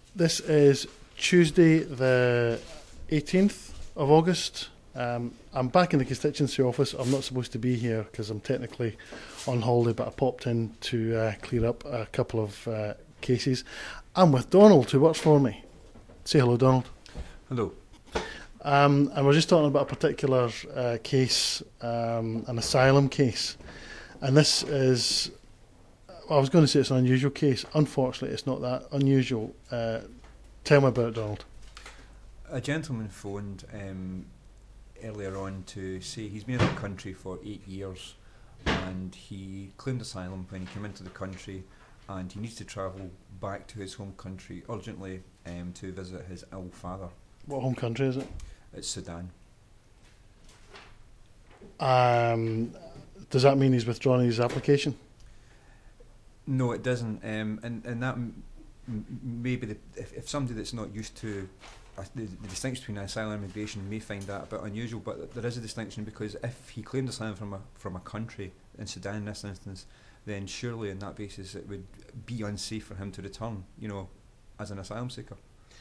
This is Tuesday, the 18th of August. I'm back in the constituency office. I'm not supposed to be here because I'm technically on holiday, but I popped in to clear up a couple of cases. I'm with Donald, who works for me. Say hello, Donald. Hello. And we're just talking about a particular case, an asylum case. And this is, well, I was going to say it's an unusual case. Unfortunately, it's not that unusual. Tell me about it, Donald. A gentleman phoned earlier on to say he's been in the country for 8 years and he claimed asylum when he came into the country, and he needs to travel back to his home country urgently to visit his ill father. What home country is it? It's Sudan. Does that mean he's withdrawn his application? No, it doesn't. And that maybe if somebody that's not used to the distinction between asylum and immigration may find that a bit unusual, but there is a distinction, because if he claimed asylum from a country, in Sudan in this instance, then surely on that basis it would be unsafe for him to return, as an asylum seeker.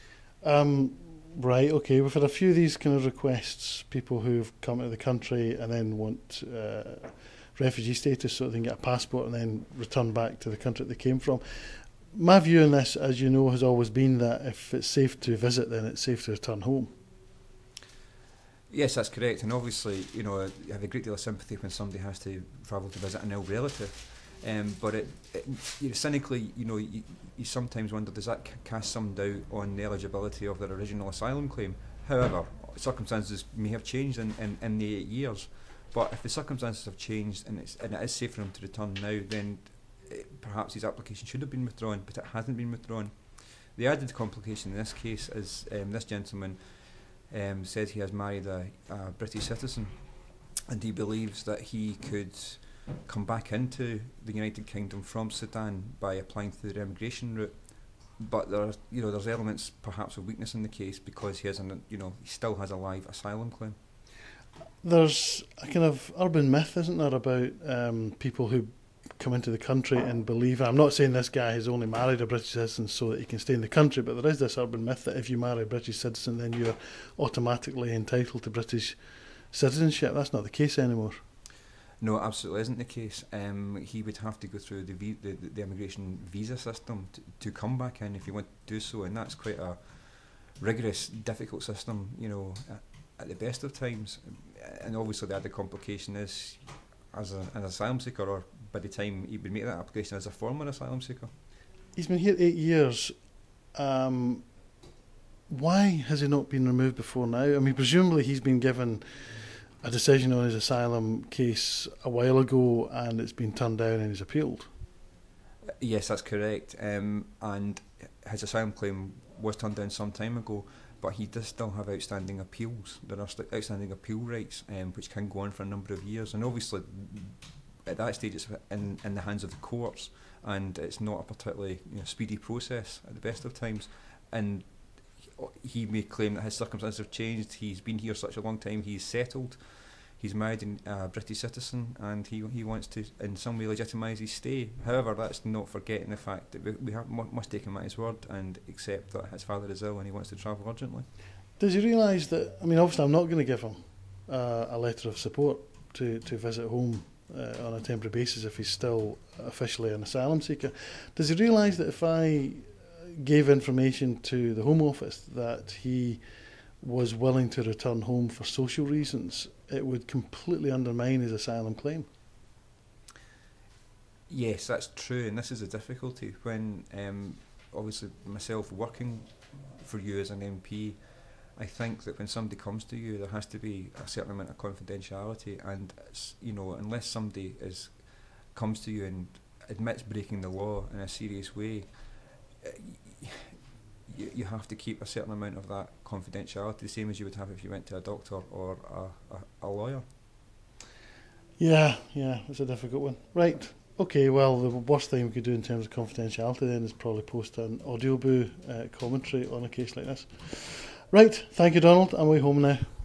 Right, okay. We've had a few of these kind of requests, people who've come to the country and then want refugee status so they can get a passport and then return back to the country that they came from. My view on this, as you know, has always been that if it's safe to visit, then it's safe to return home. Yes, that's correct. And obviously, you have a great deal of sympathy when somebody has to travel to visit an ill relative. But cynically, you sometimes wonder, does that cast some doubt on the eligibility of their original asylum claim? However, circumstances may have changed in the 8 years. But if the circumstances have changed and it is safe for him to return now, then perhaps his application should have been withdrawn, but it hasn't been withdrawn. The added complication in this case is this gentleman says he has married a British citizen, and he believes that he could come back into the United Kingdom from Sudan by applying through the immigration route. But there's elements perhaps of weakness in the case, because he still has a live asylum claim. There's a kind of urban myth, isn't there, about people who come into the country and believe, I'm not saying this guy has only married a British citizen so that he can stay in the country, but there is this urban myth that if you marry a British citizen, then you're automatically entitled to British citizenship. That's not the case anymore. No, it absolutely isn't the case. He would have to go through the immigration visa system to come back in if he wanted to do so, and that's quite a rigorous, difficult system, at the best of times. And obviously the added complication is, as an asylum seeker, or by the time he would make that application as a former asylum seeker. He's been here 8 years. Why has he not been removed before now? I mean, presumably he's been given a decision on his asylum case a while ago and it's been turned down and he's appealed. Yes, that's correct. And his asylum claim was turned down some time ago, but he does still have outstanding appeals. There are outstanding appeal rights, which can go on for a number of years. And obviously, at that stage, it's in the hands of the courts, and it's not a particularly speedy process at the best of times. And he may claim that his circumstances have changed. He's been here such a long time. He's settled. He's married a British citizen, and he wants to in some way legitimise his stay. However, that's not forgetting the fact that we must take him at his word and accept that his father is ill and he wants to travel urgently. Does he realise that, I mean, obviously I'm not going to give him a letter of support to visit home on a temporary basis if he's still officially an asylum seeker. Does he realise that if I gave information to the Home Office that he was willing to return home for social reasons, it would completely undermine his asylum claim? Yes, that's true, and this is a difficulty when obviously myself working for you as an MP, I think that when somebody comes to you, there has to be a certain amount of confidentiality, and unless somebody comes to you and admits breaking the law in a serious way, you have to keep a certain amount of that confidentiality, the same as you would have if you went to a doctor or a lawyer. Yeah, it's a difficult one. Right, okay, well, the worst thing we could do in terms of confidentiality then is probably post an Audioboo commentary on a case like this. Right, thank you, Donald. I'm way home now.